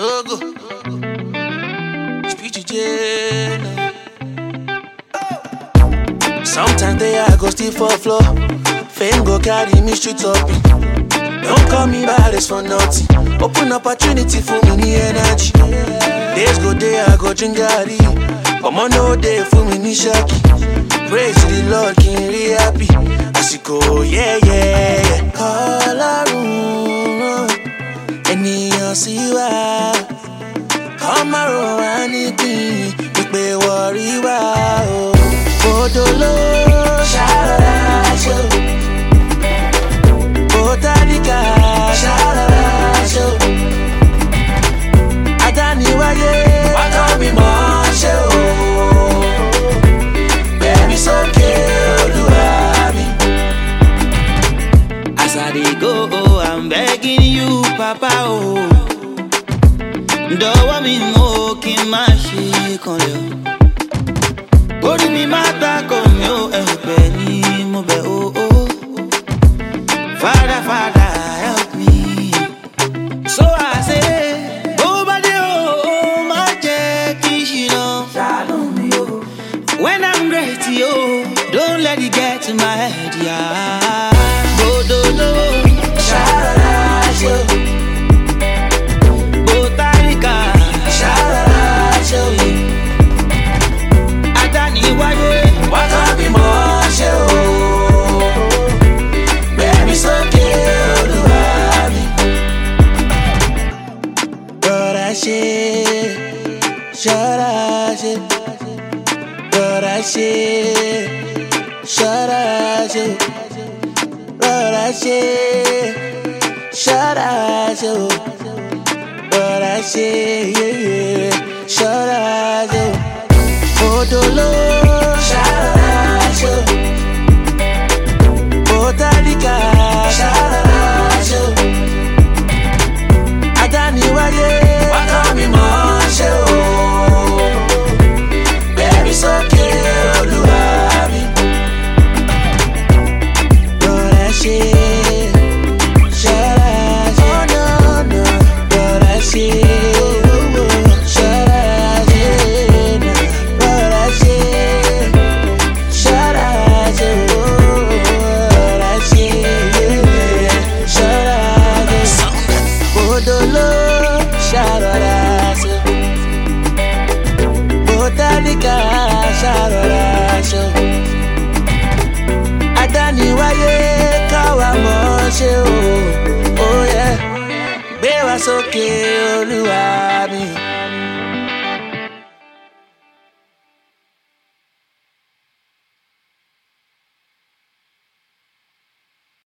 Logo. Speech jail. Sometimes I go still for floor. Fame go carry me straight up. Don't call me baddest for nothing. Open opportunity for me the energy. Days go there, I go drink garri. Come on, no day for me ni shaki. Praise the Lord, King really happy. As you go, yeah. Call a room, anyone see what? Come around anything, you pay worry wow. Bodolo, Sharajo, Botanica, Sharajo, Adani Waye, Wakami Moshe, baby so Oluwami. As I go, I'm begging you, Papa, oh. Don't want me smoking my shit on you. Ori mi mata con yo, penny mo be oh. Father, help me. So I say, nobody my Jackie, you know. When I'm great, yo, don't let it get to my head, yeah. Odolo, Sharajo, Botanica, Sharajo, Adani Waye, Wakami Moshe, baby so Oluwami. Adani Waye Kawa Moshe, oh yeah. Bewa soke Oluwami.